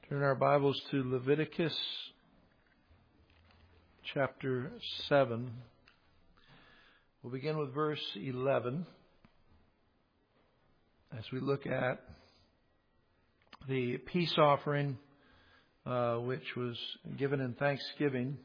Turn our Bibles to Leviticus chapter 7. We'll begin with verse 11 as we look at the peace offering which was given in thanksgiving.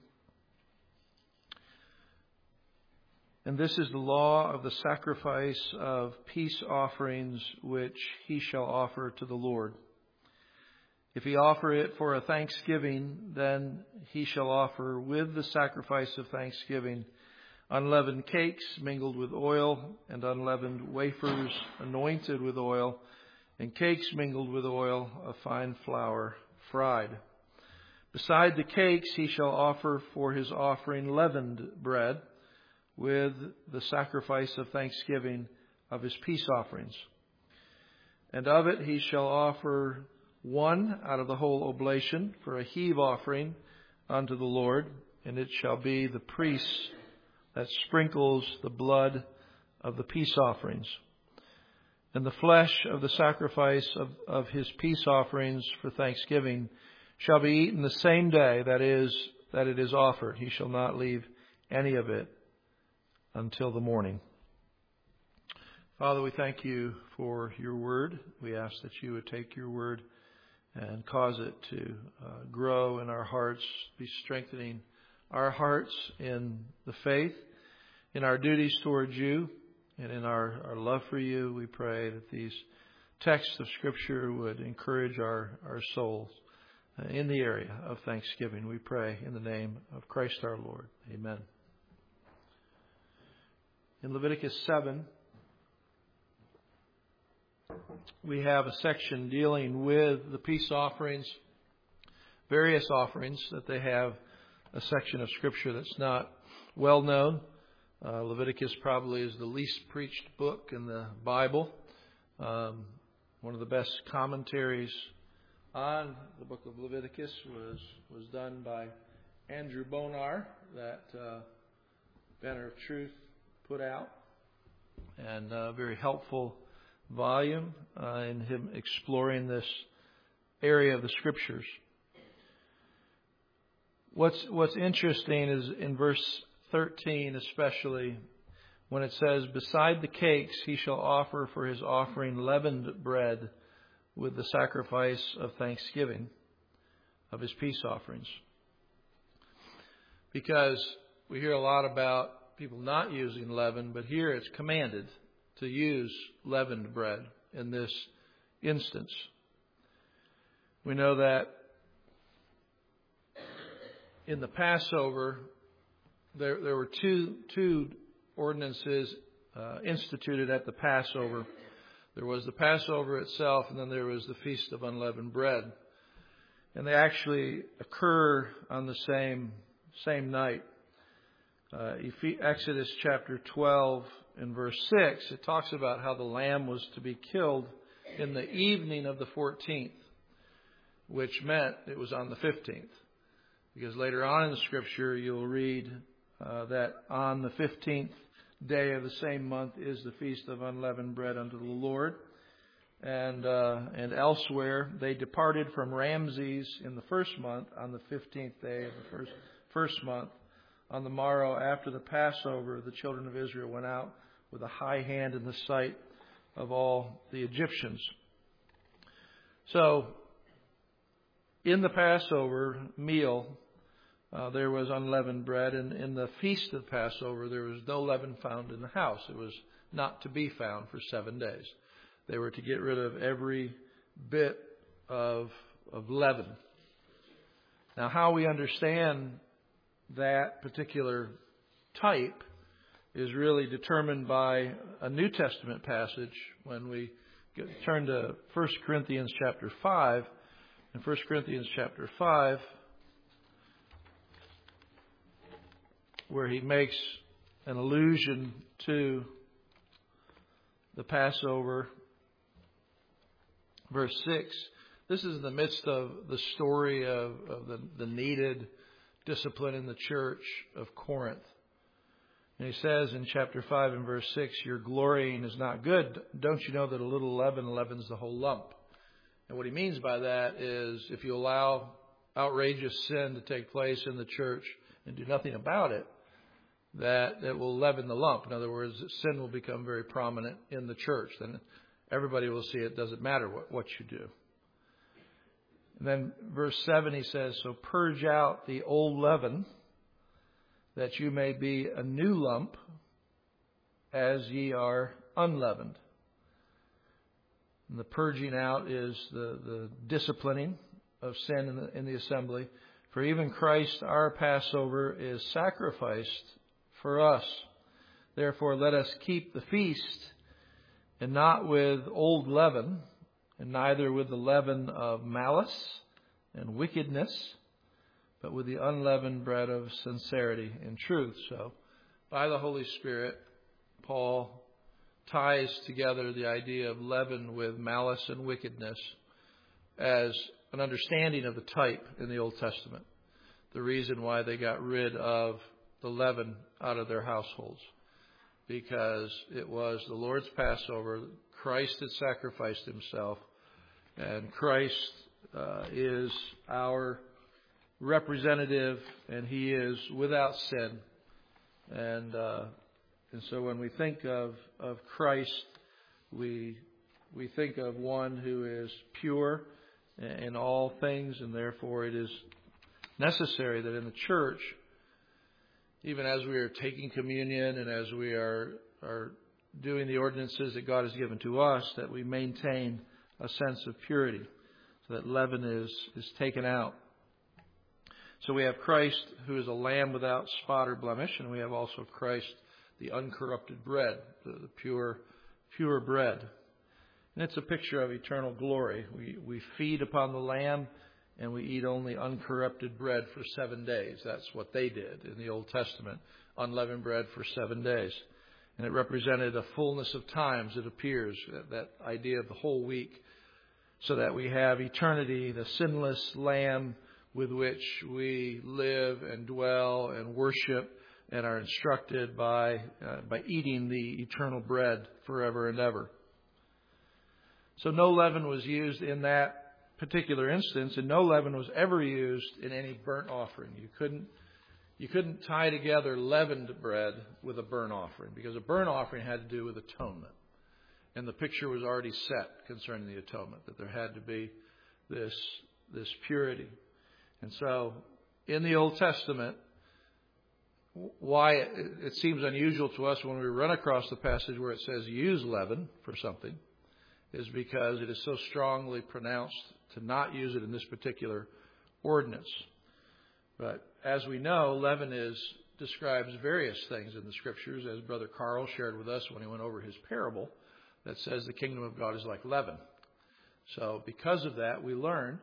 And this is the law of the sacrifice of peace offerings which he shall offer to the Lord. If he offer it for a thanksgiving, then he shall offer with the sacrifice of thanksgiving unleavened cakes mingled with oil, and unleavened wafers anointed with oil, and cakes mingled with oil of fine flour fried. Beside the cakes he shall offer for his offering leavened bread with the sacrifice of thanksgiving of his peace offerings. And of it he shall offer one out of the whole oblation for a heave offering unto the Lord, and it shall be the priest that sprinkles the blood of the peace offerings. And the flesh of the sacrifice of his peace offerings for thanksgiving shall be eaten the same day that it is offered. He shall not leave any of it until the morning. Father, we thank you for your word. We ask that you would take your word and cause it to grow in our hearts, be strengthening our hearts in the faith, in our duties towards you, and in our love for you. We pray that these texts of Scripture would encourage our souls in the area of thanksgiving. We pray in the name of Christ our Lord. Amen. In Leviticus 7, we have a section dealing with the peace offerings, various offerings that they have a section of Scripture that's not well known. Leviticus probably is the least preached book in the Bible. One of the best commentaries on the book of Leviticus was done by Andrew Bonar, that Banner of Truth put out, and very helpful volume in him exploring this area of the Scriptures. What's interesting is in verse 13 especially, when it says, beside the cakes he shall offer for his offering leavened bread with the sacrifice of thanksgiving of his peace offerings. Because we hear a lot about people not using leaven, but here it's commanded to use leavened bread in this instance. We know that in the Passover, there were two ordinances instituted at the Passover. There was the Passover itself, and then there was the Feast of Unleavened Bread. And they actually occur on the same night. Exodus chapter 12 and verse 6, it talks about how the lamb was to be killed in the evening of the 14th, which meant it was on the 15th. Because later on in the Scripture, you'll read that on the 15th day of the same month is the Feast of Unleavened Bread unto the Lord. And elsewhere, they departed from Ramses in the first month on the 15th day of the first month. On the morrow after the Passover, the children of Israel went out with a high hand in the sight of all the Egyptians. So, in the Passover meal, there was unleavened bread, and in the feast of Passover, there was no leaven found in the house. It was not to be found for 7 days. They were to get rid of every bit of leaven. Now, how we understand that particular type is really determined by a New Testament passage. When we turn to 1 Corinthians chapter 5, in 1 Corinthians chapter 5, where he makes an allusion to the Passover, verse 6, this is in the midst of the story of the needed discipline in the church of Corinth. And he says in chapter 5 and verse 6, your glorying is not good. Don't you know that a little leaven leavens the whole lump? And what he means by that is if you allow outrageous sin to take place in the church and do nothing about it, that it will leaven the lump. In other words, sin will become very prominent in the church. Then everybody will see it doesn't matter what you do. And then verse 7 he says, so purge out the old leaven, that you may be a new lump, as ye are unleavened. And the purging out is the disciplining of sin in the assembly. For even Christ, our Passover, is sacrificed for us. Therefore, let us keep the feast, and not with old leaven, and neither with the leaven of malice and wickedness, but with the unleavened bread of sincerity and truth. So, by the Holy Spirit, Paul ties together the idea of leaven with malice and wickedness as an understanding of the type in the Old Testament. The reason why they got rid of the leaven out of their households. Because it was the Lord's Passover. Christ had sacrificed himself. And Christ is our representative, and he is without sin. And so when we think of Christ, we think of one who is pure in all things, and therefore it is necessary that in the church, even as we are taking communion and as we are doing the ordinances that God has given to us, that we maintain a sense of purity, so that leaven is taken out. So we have Christ, who is a lamb without spot or blemish, and we have also Christ, the uncorrupted bread, the pure bread. And it's a picture of eternal glory. We feed upon the lamb, and we eat only uncorrupted bread for 7 days. That's what they did in the Old Testament, unleavened bread for 7 days. And it represented a fullness of times, it appears, that idea of the whole week, so that we have eternity, the sinless lamb with which we live and dwell and worship and are instructed by eating the eternal bread forever and ever. So no leaven was used in that particular instance, and no leaven was ever used in any burnt offering. You couldn't tie together leavened bread with a burnt offering, because a burnt offering had to do with atonement. And the picture was already set concerning the atonement, that there had to be this purity. And so, in the Old Testament, why it seems unusual to us when we run across the passage where it says use leaven for something is because it is so strongly pronounced to not use it in this particular ordinance. But as we know, leaven describes various things in the Scriptures, as Brother Carl shared with us when he went over his parable, that says the kingdom of God is like leaven. So because of that, we learn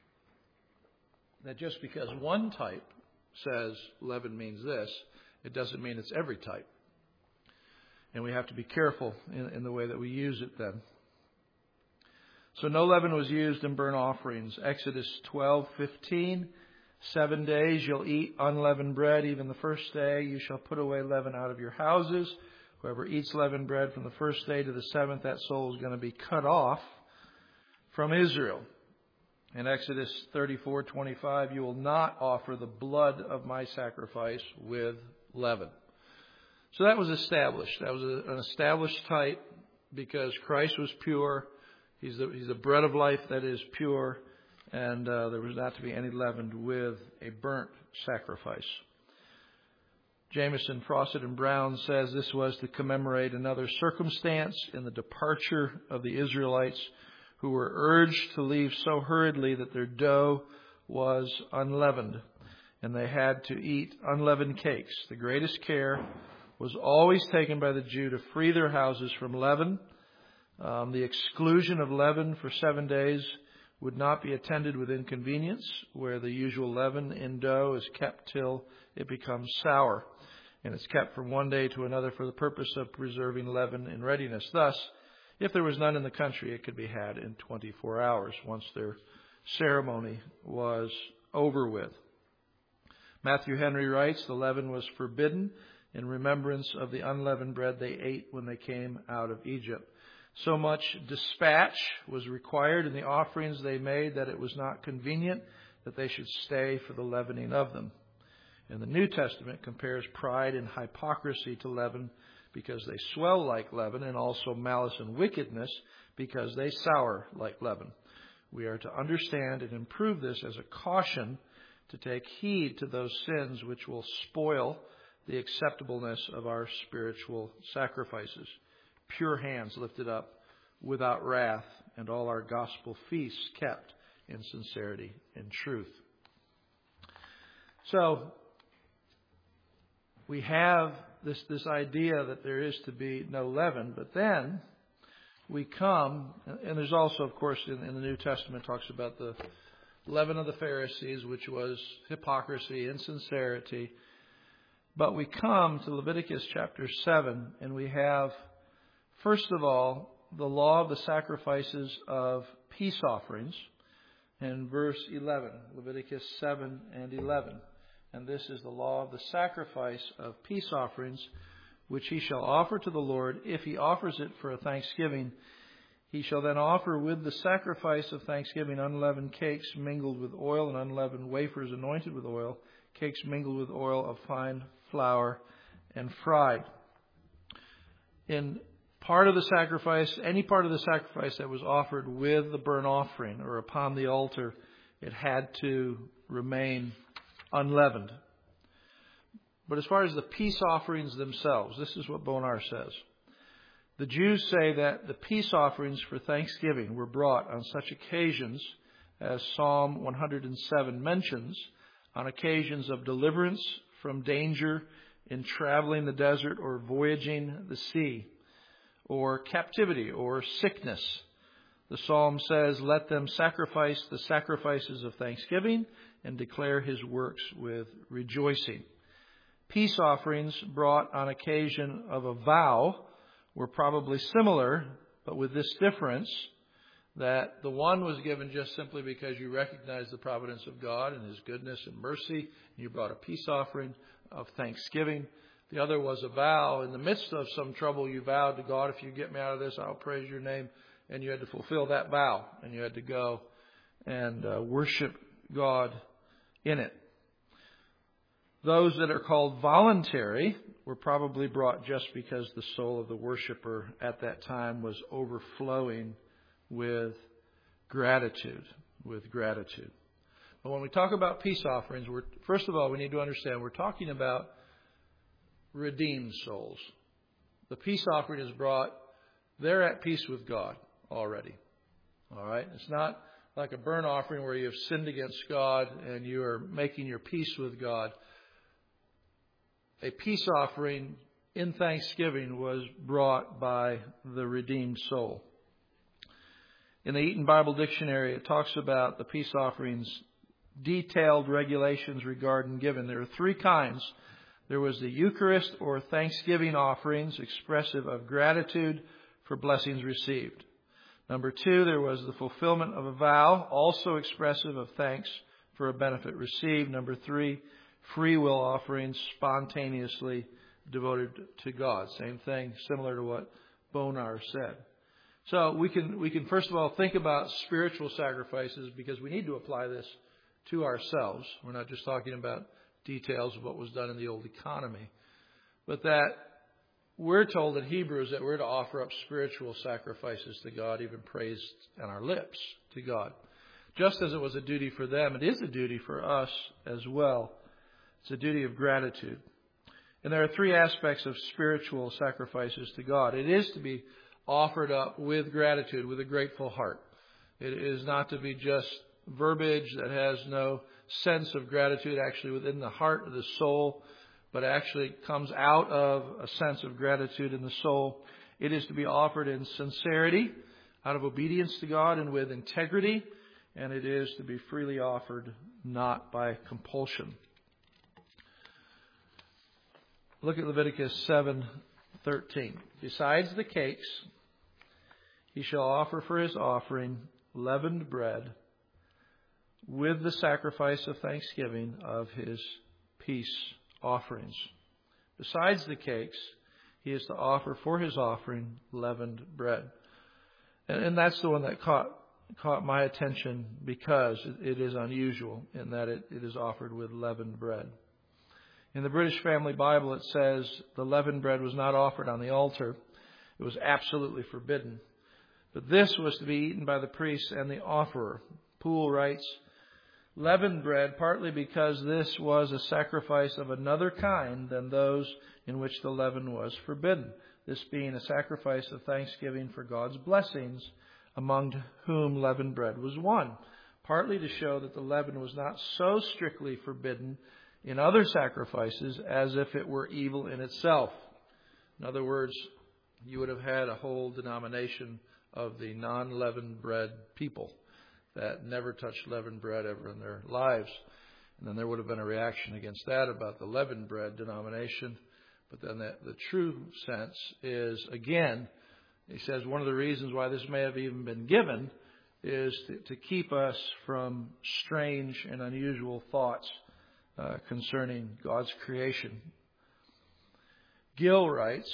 that just because one type says leaven means this, it doesn't mean it's every type. And we have to be careful in the way that we use it then. So no leaven was used in burnt offerings. Exodus 12:15, 7 days you'll eat unleavened bread. Even the first day you shall put away leaven out of your houses. Whoever eats leavened bread from the first day to the seventh, that soul is going to be cut off from Israel. In Exodus 34:25, you will not offer the blood of my sacrifice with leaven. So that was established. That was an established type because Christ was pure. He's the bread of life that is pure, and there was not to be any leavened with a burnt sacrifice. Jameson, Fawcett, and Brown says this was to commemorate another circumstance in the departure of the Israelites, who were urged to leave so hurriedly that their dough was unleavened, and they had to eat unleavened cakes. The greatest care was always taken by the Jew to free their houses from leaven. The exclusion of leaven for 7 days would not be attended with inconvenience, where the usual leaven in dough is kept till it becomes sour, and it's kept from one day to another for the purpose of preserving leaven in readiness. Thus, if there was none in the country, it could be had in 24 hours once their ceremony was over with. Matthew Henry writes, the leaven was forbidden in remembrance of the unleavened bread they ate when they came out of Egypt. So much dispatch was required in the offerings they made that it was not convenient that they should stay for the leavening of them. And the New Testament compares pride and hypocrisy to leaven because they swell like leaven, and also malice and wickedness because they sour like leaven. We are to understand and improve this as a caution to take heed to those sins which will spoil the acceptableness of our spiritual sacrifices. Pure hands lifted up without wrath, and all our gospel feasts kept in sincerity and truth. So, we have this idea that there is to be no leaven, but then we come, and there's also, of course, in the New Testament talks about the leaven of the Pharisees, which was hypocrisy, insincerity. But we come to Leviticus chapter 7, and we have, first of all, the law of the sacrifices of peace offerings in verse 11, Leviticus 7 and 11. And this is the law of the sacrifice of peace offerings, which he shall offer to the Lord. If he offers it for a thanksgiving, he shall then offer with the sacrifice of thanksgiving unleavened cakes mingled with oil, and unleavened wafers anointed with oil, cakes mingled with oil of fine flour and fried. In part of the sacrifice, any part of the sacrifice that was offered with the burnt offering or upon the altar, it had to remain unleavened. But as far as the peace offerings themselves, this is what Bonar says. The Jews say that the peace offerings for thanksgiving were brought on such occasions as Psalm 107 mentions, on occasions of deliverance from danger in traveling the desert or voyaging the sea, or captivity or sickness. The psalm says, "Let them sacrifice the sacrifices of thanksgiving and declare his works with rejoicing." Peace offerings brought on occasion of a vow were probably similar, but with this difference, that the one was given just simply because you recognized the providence of God and his goodness and mercy, and you brought a peace offering of thanksgiving. The other was a vow. In the midst of some trouble, you vowed to God, if you get me out of this, I'll praise your name. And you had to fulfill that vow, and you had to go and worship God in it. Those that are called voluntary were probably brought just because the soul of the worshiper at that time was overflowing with gratitude. But when we talk about peace offerings, first of all, we need to understand we're talking about redeemed souls. The peace offering is brought, they're at peace with God already. All right? It's not like a burnt offering where you have sinned against God and you are making your peace with God. A peace offering in thanksgiving was brought by the redeemed soul. In the Eaton Bible Dictionary, it talks about the peace offerings, detailed regulations regarding giving. There are three kinds. There was the Eucharist or thanksgiving offerings expressive of gratitude for blessings received. Number two, there was the fulfillment of a vow, also expressive of thanks for a benefit received. Number three, free will offerings spontaneously devoted to God. Same thing, similar to what Bonar said. So we can first of all think about spiritual sacrifices because we need to apply this to ourselves. We're not just talking about details of what was done in the old economy, but that we're told in Hebrews that we're to offer up spiritual sacrifices to God, even praise on our lips to God. Just as it was a duty for them, it is a duty for us as well. It's a duty of gratitude. And there are three aspects of spiritual sacrifices to God. It is to be offered up with gratitude, with a grateful heart. It is not to be just verbiage that has no sense of gratitude actually within the heart of the soul, but actually comes out of a sense of gratitude in the soul. It is to be offered in sincerity, out of obedience to God and with integrity, and it is to be freely offered, not by compulsion. Look at Leviticus 7:13. Besides the cakes, he shall offer for his offering leavened bread with the sacrifice of thanksgiving of his peace offerings. Besides the cakes, he is to offer for his offering leavened bread. And that's the one that caught my attention because it is unusual in that it is offered with leavened bread. In the British Family Bible, it says the leavened bread was not offered on the altar. It was absolutely forbidden. But this was to be eaten by the priest and the offerer. Poole writes, leavened bread, partly because this was a sacrifice of another kind than those in which the leaven was forbidden. This being a sacrifice of thanksgiving for God's blessings, among whom leavened bread was one. Partly to show that the leaven was not so strictly forbidden in other sacrifices as if it were evil in itself. In other words, you would have had a whole denomination of the non-leavened bread people that never touched leavened bread ever in their lives. And then there would have been a reaction against that about the leavened bread denomination. But then the true sense is, again, he says one of the reasons why this may have even been given is to keep us from strange and unusual thoughts concerning God's creation. Gill writes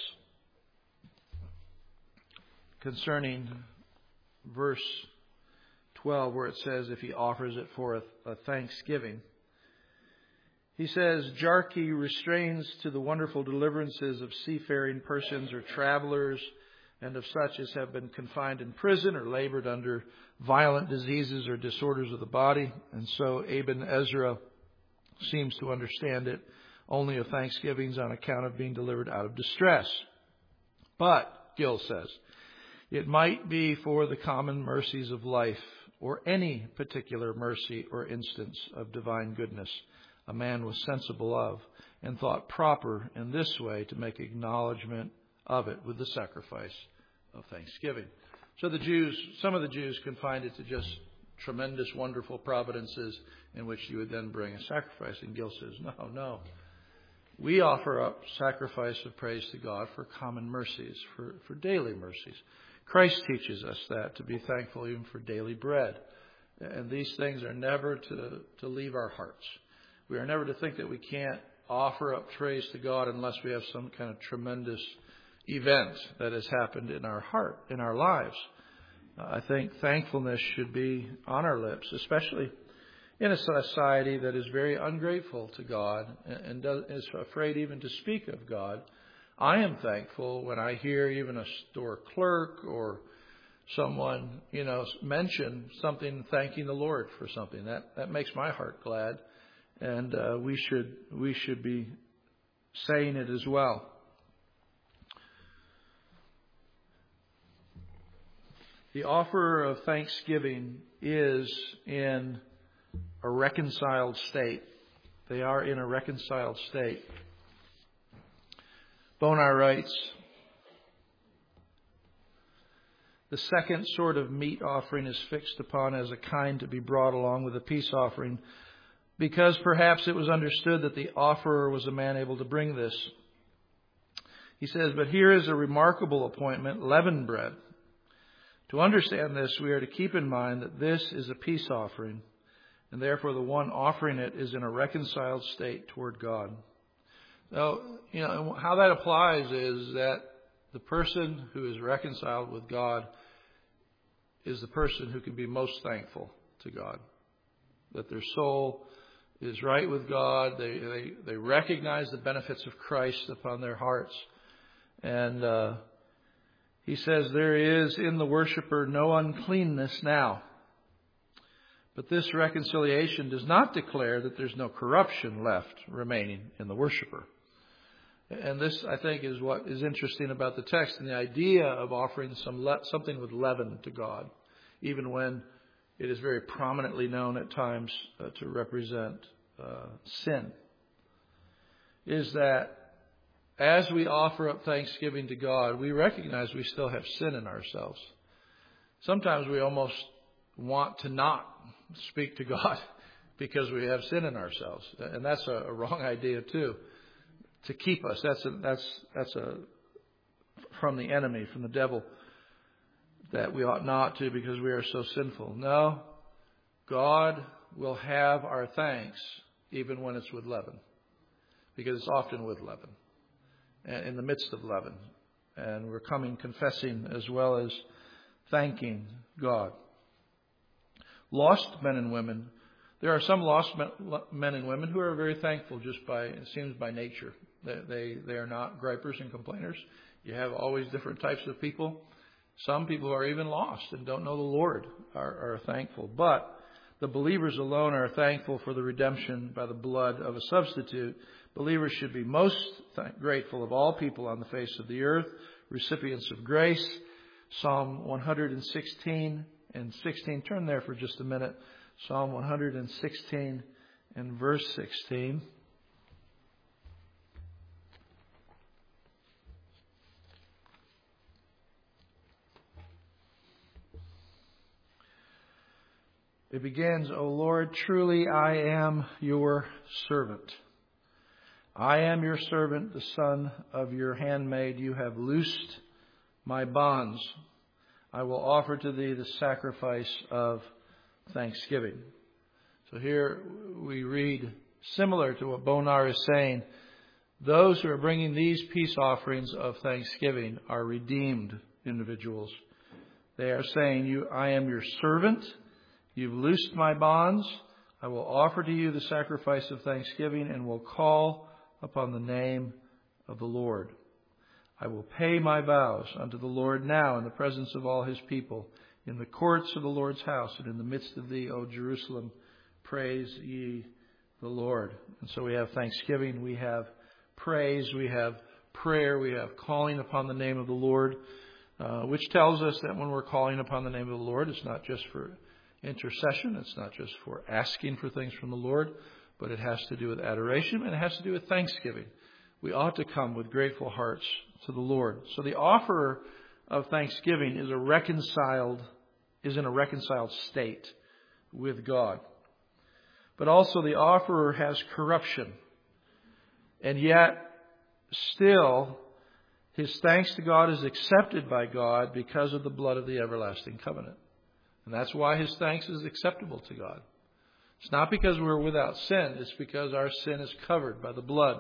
concerning verse 12 where it says if he offers it for a thanksgiving. He says, Jarkey restrains to the wonderful deliverances of seafaring persons or travelers and of such as have been confined in prison or labored under violent diseases or disorders of the body. And so Ibn Ezra seems to understand it only of thanksgivings on account of being delivered out of distress. But, Gill says, it might be for the common mercies of life or any particular mercy or instance of divine goodness a man was sensible of and thought proper in this way to make acknowledgement of it with the sacrifice of thanksgiving. So some of the Jews confined it to just tremendous, wonderful providences in which you would then bring a sacrifice. And Gill says, no. We offer up sacrifice of praise to God for common mercies, for daily mercies. Christ teaches us that, to be thankful even for daily bread. And these things are never to leave our hearts. We are never to think that we can't offer up praise to God unless we have some kind of tremendous event that has happened in our heart, in our lives. I think thankfulness should be on our lips, especially in a society that is very ungrateful to God and is afraid even to speak of God. I am thankful when I hear even a store clerk or someone, mention something thanking the Lord for something. That makes my heart glad. And we should be saying it as well. The offer of thanksgiving is in a reconciled state. They are in a reconciled state. Bonar writes, the second sort of meat offering is fixed upon as a kind to be brought along with a peace offering, because perhaps it was understood that the offerer was a man able to bring this. He says, but here is a remarkable appointment, leavened bread. To understand this, we are to keep in mind that this is a peace offering, and therefore the one offering it is in a reconciled state toward God. So, how that applies is that the person who is reconciled with God is the person who can be most thankful to God. That their soul is right with God. They recognize the benefits of Christ upon their hearts. And he says there is in the worshiper no uncleanness now. But this reconciliation does not declare that there's no corruption left remaining in the worshiper. And this, I think, is what is interesting about the text and the idea of offering something with leaven to God, even when it is very prominently known at times to represent sin, is that as we offer up thanksgiving to God, we recognize we still have sin in ourselves. Sometimes we almost want to not speak to God because we have sin in ourselves. And that's a wrong idea too. To keep us, that's from the enemy, from the devil, that we ought not to because we are so sinful. No, God will have our thanks even when it's with leaven, because it's often with leaven, and in the midst of leaven. And we're coming confessing as well as thanking God. Lost men and women. There are some lost men and women who are very thankful just by, it seems, by nature. They are not gripers and complainers. You have always different types of people. Some people who are even lost and don't know the Lord are thankful. But the believers alone are thankful for the redemption by the blood of a substitute. Believers should be most grateful of all people on the face of the earth, recipients of grace. Psalm 116 and 16. Turn there for just a minute. Psalm 116 and verse 16. It begins, O Lord, truly I am your servant. I am your servant, the son of your handmaid. You have loosed my bonds. I will offer to thee the sacrifice of thanksgiving. So here we read, similar to what Bonar is saying, those who are bringing these peace offerings of thanksgiving are redeemed individuals. They are saying, I am your servant. You've loosed my bonds. I will offer to you the sacrifice of thanksgiving and will call upon the name of the Lord. I will pay my vows unto the Lord now in the presence of all his people, in the courts of the Lord's house and in the midst of thee, O Jerusalem. Praise ye the Lord. And so we have thanksgiving, we have praise, we have prayer, we have calling upon the name of the Lord, which tells us that when we're calling upon the name of the Lord, it's not just for intercession, it's not just for asking for things from the Lord, but it has to do with adoration and it has to do with thanksgiving. We ought to come with grateful hearts to the Lord. So the offer of thanksgiving is in a reconciled state with God. But also the offerer has corruption. And yet, still, his thanks to God is accepted by God because of the blood of the everlasting covenant. And that's why his thanks is acceptable to God. It's not because we're without sin. It's because our sin is covered by the blood.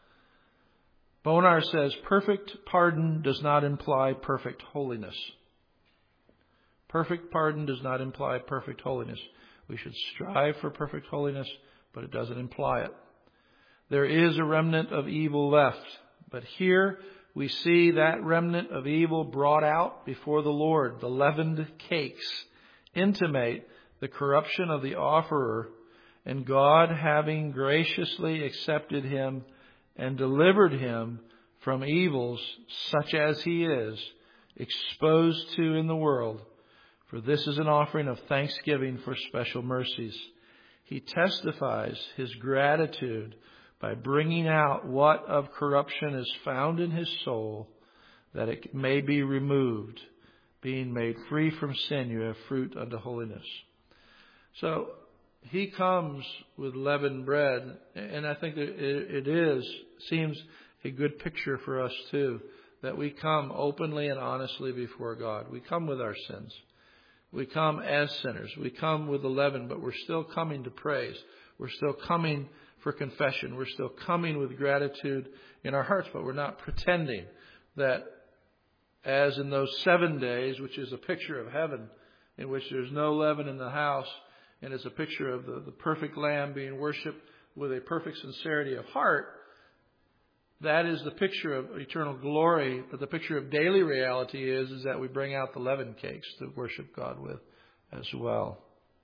Bonar says, perfect pardon does not imply perfect holiness. Perfect pardon does not imply perfect holiness. We should strive for perfect holiness, but it doesn't imply it. There is a remnant of evil left, but here we see that remnant of evil brought out before the Lord. The leavened cakes intimate the corruption of the offerer, and God, having graciously accepted him and delivered him from evils such as he is exposed to in the world. For this is an offering of thanksgiving for special mercies. He testifies his gratitude by bringing out what of corruption is found in his soul, that it may be removed. Being made free from sin, you have fruit unto holiness. So he comes with leavened bread, and I think that it seems a good picture for us too, that we come openly and honestly before God. We come with our sins. We come as sinners. We come with the leaven, but we're still coming to praise. We're still coming for confession. We're still coming with gratitude in our hearts, but we're not pretending that as in those 7 days, which is a picture of heaven, in which there's no leaven in the house, and it's a picture of the perfect Lamb being worshipped with a perfect sincerity of heart. That is the picture of eternal glory, but the picture of daily reality is that we bring out the leavened cakes to worship God with as well.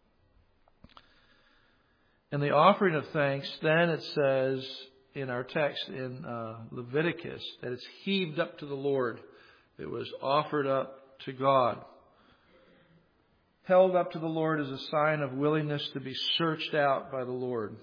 And the offering of thanks, then it says in our text in Leviticus that it's heaved up to the Lord. It was offered up to God. Held up to the Lord as a sign of willingness to be searched out by the Lord.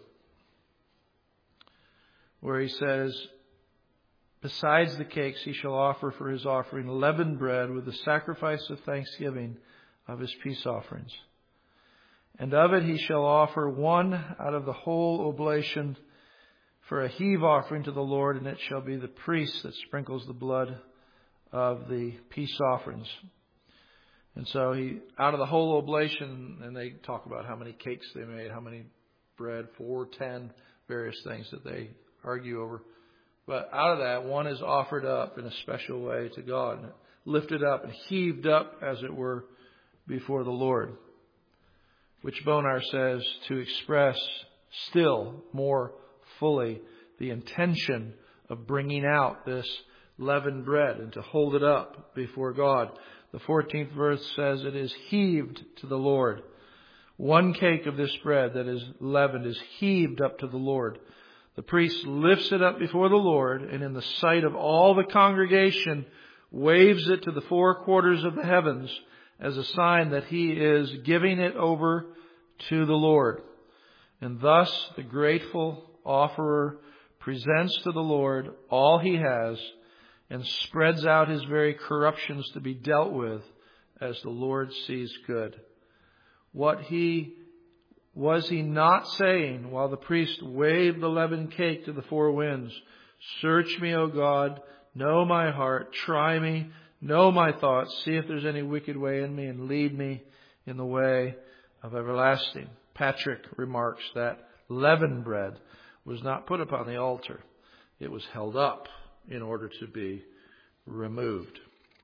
Where he says, besides the cakes he shall offer for his offering leavened bread with the sacrifice of thanksgiving of his peace offerings. And of it he shall offer one out of the whole oblation for a heave offering to the Lord, and it shall be the priest that sprinkles the blood of the peace offerings. And so he, out of the whole oblation, and they talk about how many cakes they made, how many bread, 4, 10, various things that they argue over. But out of that, one is offered up in a special way to God. lifted up and heaved up, as it were, before the Lord. Which Bonar says to express still more fully the intention of bringing out this leavened bread and to hold it up before God. The 14th verse says it is heaved to the Lord. One cake of this bread that is leavened is heaved up to the Lord. The priest lifts it up before the Lord, and in the sight of all the congregation waves it to the four quarters of the heavens as a sign that he is giving it over to the Lord. And thus the grateful offerer presents to the Lord all he has and spreads out his very corruptions to be dealt with as the Lord sees good. Was he not saying while the priest waved the leavened cake to the four winds, "Search me, O God, know my heart, try me, know my thoughts, see if there's any wicked way in me, and lead me in the way of everlasting." Patrick remarks that leavened bread was not put upon the altar. It was held up in order to be removed.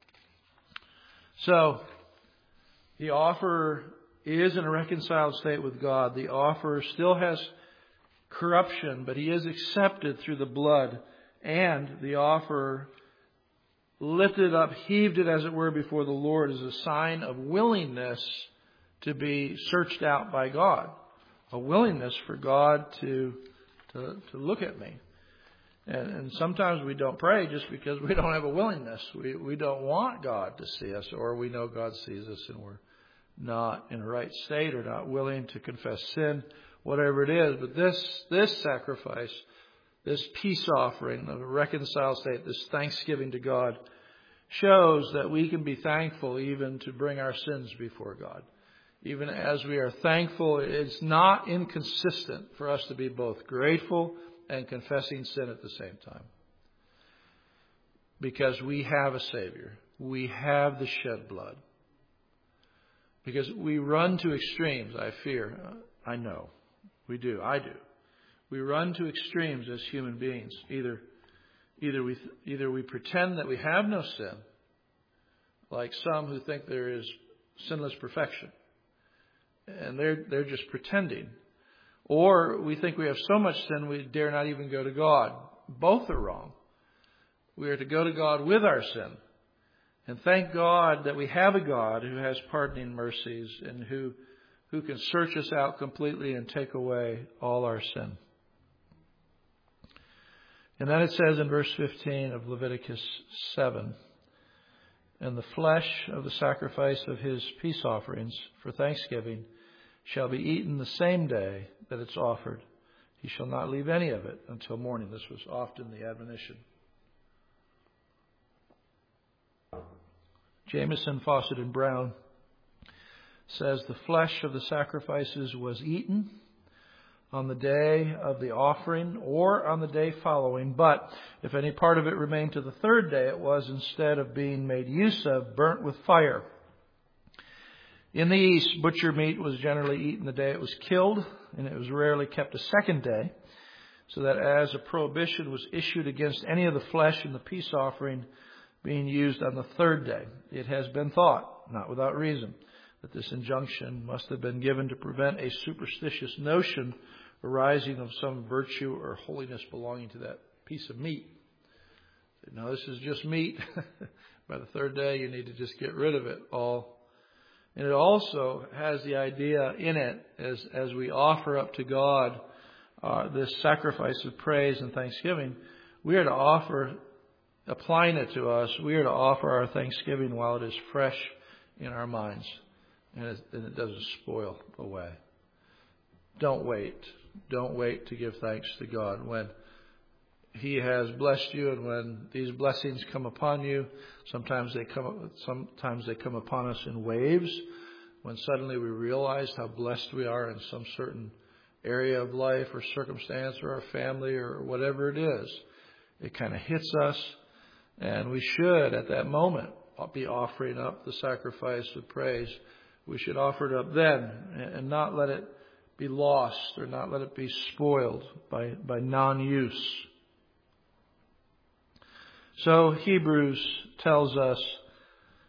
So, the offerer is in a reconciled state with God. The offerer still has corruption, but he is accepted through the blood. And the offerer lifted up, heaved it as it were before the Lord as a sign of willingness to be searched out by God. A willingness for God to look at me. And sometimes we don't pray just because we don't have a willingness. We don't want God to see us, or we know God sees us and we're not in a right state or not willing to confess sin, whatever it is. But this sacrifice, this peace offering of a reconciled state, this thanksgiving to God, shows that we can be thankful even to bring our sins before God. Even as we are thankful, it's not inconsistent for us to be both grateful and confessing sin at the same time. Because we have a Savior. We have the shed blood. Because we run to extremes, I fear. I know. We do. I do. We run to extremes as human beings. Either we pretend that we have no sin, like some who think there is sinless perfection. And they're just pretending. Or we think we have so much sin we dare not even go to God. Both are wrong. We are to go to God with our sin. And thank God that we have a God who has pardoning mercies and who can search us out completely and take away all our sin. And then it says in verse 15 of Leviticus 7, "And the flesh of the sacrifice of his peace offerings for thanksgiving shall be eaten the same day that it's offered. He shall not leave any of it until morning." This was often the admonition. Jameson, Fawcett, and Brown says the flesh of the sacrifices was eaten on the day of the offering or on the day following, but if any part of it remained to the third day, it was, instead of being made use of, burnt with fire. In the East, butcher meat was generally eaten the day it was killed, and it was rarely kept a second day, so that as a prohibition was issued against any of the flesh in the peace offering being used on the third day. It has been thought, not without reason, that this injunction must have been given to prevent a superstitious notion arising of some virtue or holiness belonging to that piece of meat. Now, this is just meat. By the third day, you need to just get rid of it all. And it also has the idea in it, as we offer up to God this sacrifice of praise and thanksgiving, we are to offer, applying it to us, we are to offer our thanksgiving while it is fresh in our minds and it doesn't spoil away. Don't wait. Don't wait to give thanks to God when He has blessed you, and when these blessings come upon you. Sometimes they come upon us in waves, when suddenly we realize how blessed we are in some certain area of life or circumstance or our family or whatever it is. It kind of hits us, and we should at that moment be offering up the sacrifice of praise. We should offer it up then and not let it be lost or not let it be spoiled by non-use. So Hebrews tells us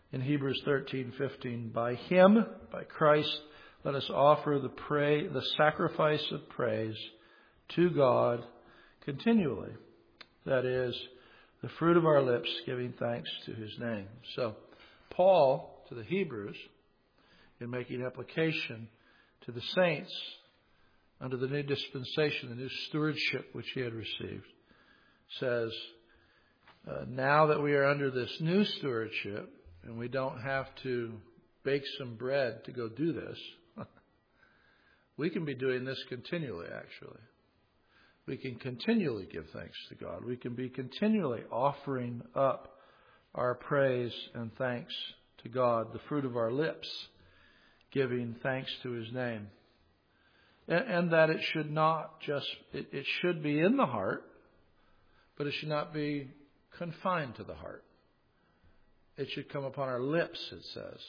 in Hebrews 13:15, by Him, by Christ, let us offer the sacrifice of praise to God continually. That is, the fruit of our lips giving thanks to His name. So, Paul, to the Hebrews, in making application to the saints under the new dispensation, the new stewardship which he had received, says, now that we are under this new stewardship, and we don't have to bake some bread to go do this, we can be doing this continually, actually. We can continually give thanks to God. We can be continually offering up our praise and thanks to God, the fruit of our lips, giving thanks to His name. And that it should not just, it should be in the heart, but it should not be confined to the heart. It should come upon our lips, it says.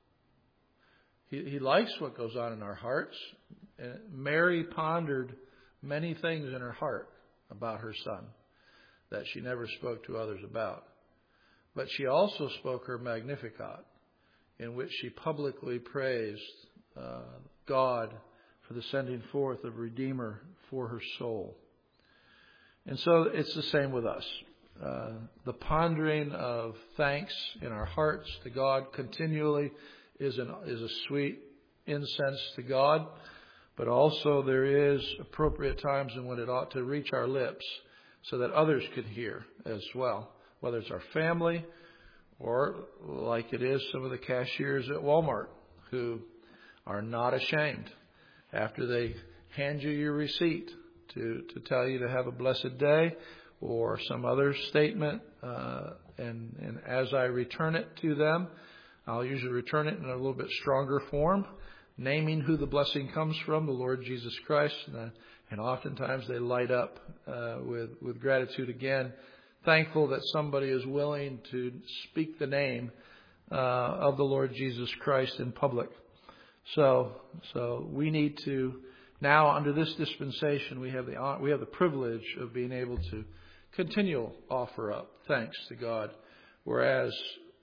He likes what goes on in our hearts. Mary pondered many things in her heart about her son that she never spoke to others about. But she also spoke her Magnificat, in which she publicly praised God for the sending forth of Redeemer for her soul. And so it's the same with us. The pondering of thanks in our hearts to God continually is a sweet incense to God, but also there is appropriate times in when it ought to reach our lips so that others can hear as well, whether it's our family or like it is some of the cashiers at Walmart who are not ashamed after they hand you your receipt to tell you to have a blessed day or some other statement. And as I return it to them, I'll usually return it in a little bit stronger form, naming who the blessing comes from, the Lord Jesus Christ. And oftentimes they light up with gratitude again, thankful that somebody is willing to speak the name of the Lord Jesus Christ in public. So we need to now, under this dispensation, we have the privilege of being able to continually offer up thanks to God, whereas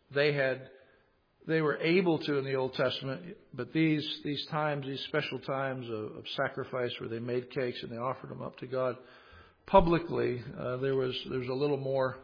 they were able to in the Old Testament, but these times, these special times of sacrifice where they made cakes and they offered them up to God publicly, there's a little more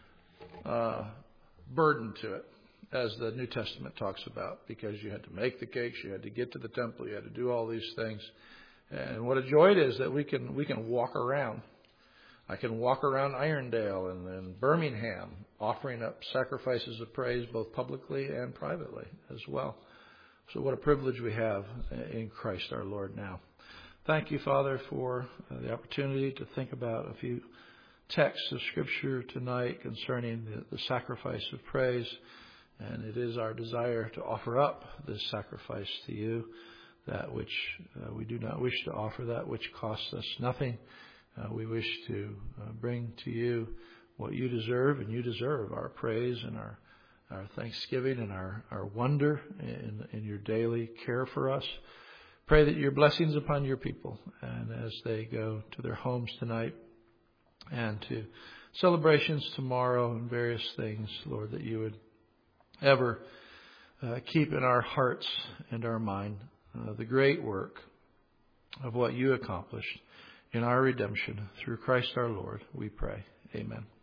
burden to it, as the New Testament talks about, because you had to make the cakes, you had to get to the temple, you had to do all these things. And what a joy it is that we can walk around. I can walk around Irondale and Birmingham offering up sacrifices of praise both publicly and privately as well. So what a privilege we have in Christ our Lord now. Thank you, Father, for the opportunity to think about a few texts of Scripture tonight concerning the sacrifice of praise. And it is our desire to offer up this sacrifice to you, that which we do not wish to offer, that which costs us nothing. We wish to bring to you what you deserve, and you deserve our praise and our thanksgiving and our wonder in your daily care for us. Pray that your blessings upon your people, and as they go to their homes tonight and to celebrations tomorrow and various things, Lord, that you would ever keep in our hearts and our mind the great work of what you accomplished in our redemption through Christ our Lord, we pray. Amen.